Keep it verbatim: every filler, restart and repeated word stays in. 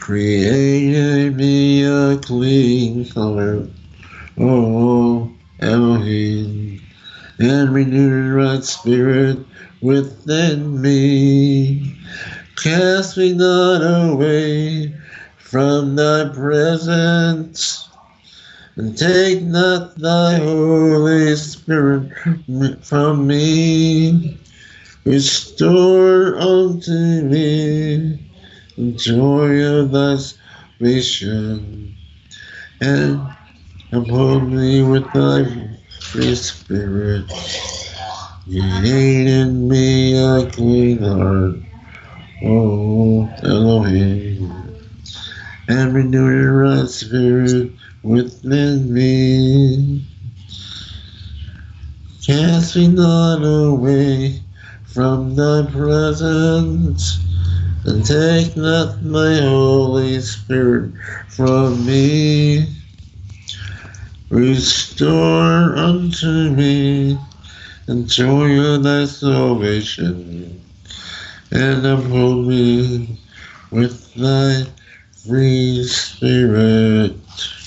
Create in me a clean heart, O Elohim, and renew the right spirit within me. Cast me not away from thy presence, and take not thy Holy Spirit from me. Restore unto me the joy of thy salvation, and uphold me with thy free spirit. Create in me a clean heart, O Elohim, and renew the right spirit within me. Cast me not away from thy presence, and take not thy Holy Spirit from me. Restore unto me the joy of thy salvation, and uphold me with thy free spirit.